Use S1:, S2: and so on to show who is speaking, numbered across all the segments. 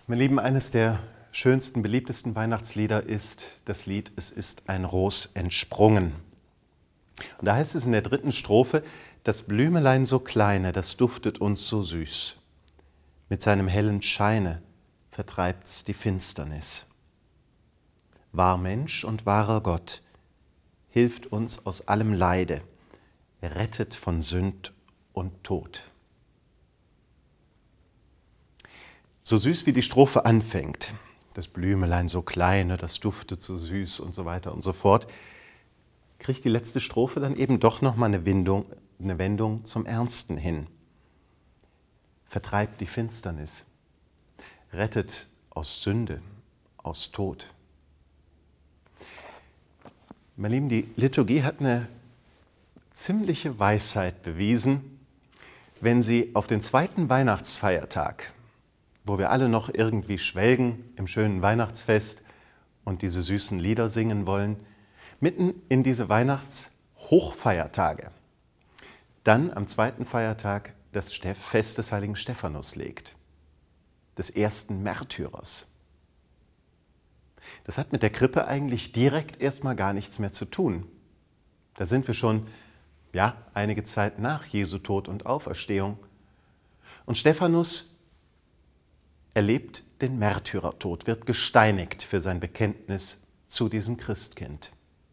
S1: Meine Lieben, eines der schönsten, beliebtesten Weihnachtslieder ist das Lied »Es ist ein Ros entsprungen«. Und da heißt es in der 3. Strophe: »Das Blümelein so kleine, das duftet uns so süß. Mit seinem hellen Scheine vertreibt's die Finsternis. Wahr Mensch und wahrer Gott, hilft uns aus allem Leide, rettet von Sünd und Tod.« So süß wie die Strophe anfängt, das Blümelein so kleine, das duftet so süß und so weiter und so fort, kriegt die letzte Strophe dann eben doch nochmal eine Wendung zum Ernsten hin. Vertreibt die Finsternis, rettet aus Sünde, aus Tod. Meine Lieben, die Liturgie hat eine ziemliche Weisheit bewiesen, wenn sie auf den 2. Weihnachtsfeiertag, wo wir alle noch irgendwie schwelgen im schönen Weihnachtsfest und diese süßen Lieder singen wollen, mitten in diese Weihnachtshochfeiertage, dann am 2. Feiertag das Fest des heiligen Stephanus legt, des ersten Märtyrers. Das hat mit der Krippe eigentlich direkt erstmal gar nichts mehr zu tun. Da sind wir schon einige Zeit nach Jesu Tod und Auferstehung. Und Stephanus erlebt den Märtyrertod, wird gesteinigt für sein Bekenntnis zu diesem Christkind.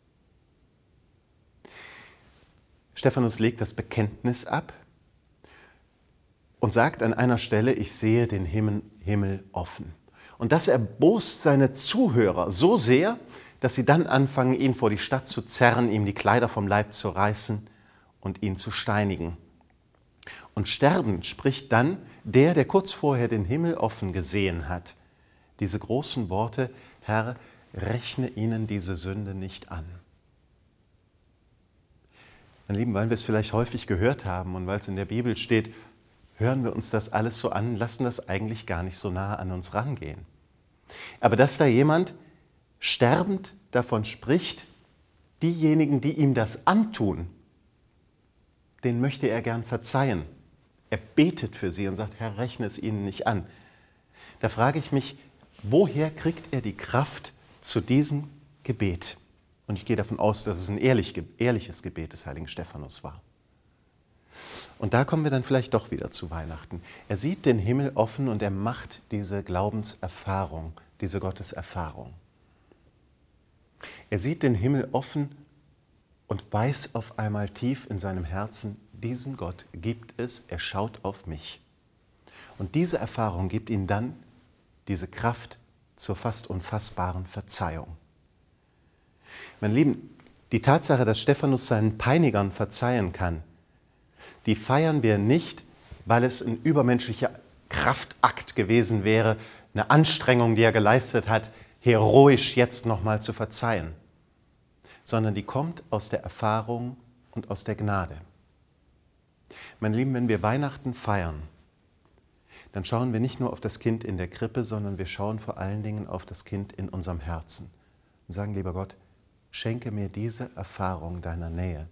S1: Stephanus legt das Bekenntnis ab und sagt an einer Stelle: Ich sehe den Himmel offen. Und das erbost seine Zuhörer so sehr, dass sie dann anfangen, ihn vor die Stadt zu zerren, ihm die Kleider vom Leib zu reißen und ihn zu steinigen. Und sterbend spricht dann der kurz vorher den Himmel offen gesehen hat, diese großen Worte: Herr, rechne ihnen diese Sünde nicht an. Meine Lieben, weil wir es vielleicht häufig gehört haben und weil es in der Bibel steht, hören wir uns das alles so an, lassen das eigentlich gar nicht so nah an uns rangehen. Aber dass da jemand sterbend davon spricht, diejenigen, die ihm das antun, denen möchte er gern verzeihen. Er betet für sie und sagt: Herr, rechne es ihnen nicht an. Da frage ich mich, woher kriegt er die Kraft zu diesem Gebet? Und ich gehe davon aus, dass es ein ehrliches Gebet des heiligen Stephanus war. Und da kommen wir dann vielleicht doch wieder zu Weihnachten. Er sieht den Himmel offen und er macht diese Glaubenserfahrung, diese Gotteserfahrung. Er sieht den Himmel offen und weiß auf einmal tief in seinem Herzen: Diesen Gott gibt es, er schaut auf mich. Und diese Erfahrung gibt ihm dann diese Kraft zur fast unfassbaren Verzeihung. Meine Lieben, die Tatsache, dass Stephanus seinen Peinigern verzeihen kann, die feiern wir nicht, weil es ein übermenschlicher Kraftakt gewesen wäre, eine Anstrengung, die er geleistet hat, heroisch jetzt nochmal zu verzeihen, sondern die kommt aus der Erfahrung und aus der Gnade. Meine Lieben, wenn wir Weihnachten feiern, dann schauen wir nicht nur auf das Kind in der Krippe, sondern wir schauen vor allen Dingen auf das Kind in unserem Herzen und sagen: Lieber Gott, schenke mir diese Erfahrung deiner Nähe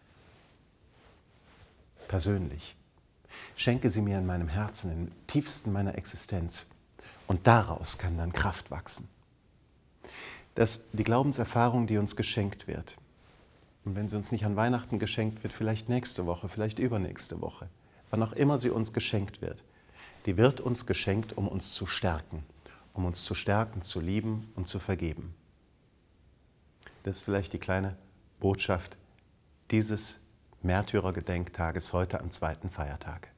S1: persönlich. Schenke sie mir in meinem Herzen, im tiefsten meiner Existenz. Und daraus kann dann Kraft wachsen. Dass die Glaubenserfahrung, die uns geschenkt wird, und wenn sie uns nicht an Weihnachten geschenkt wird, vielleicht nächste Woche, vielleicht übernächste Woche, wann auch immer sie uns geschenkt wird, die wird uns geschenkt, um uns zu stärken, zu lieben und zu vergeben. Das ist vielleicht die kleine Botschaft dieses Märtyrergedenktages heute am 2. Feiertag.